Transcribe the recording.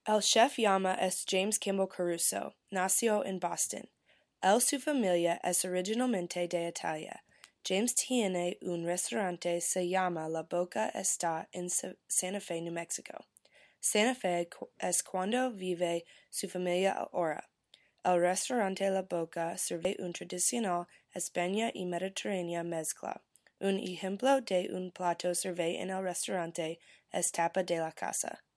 El chef llama es James Kimball Caruso. Nació en Boston. Su familia es originalmente de Italia. James tiene un restaurante se llama La Boca está en Santa Fe, New Mexico. Santa Fe es cuando vive su familia ahora. El restaurante La Boca sirve un tradicional España y Mediterránea mezcla. Un ejemplo de un plato sirve en el restaurante es tapa de la casa.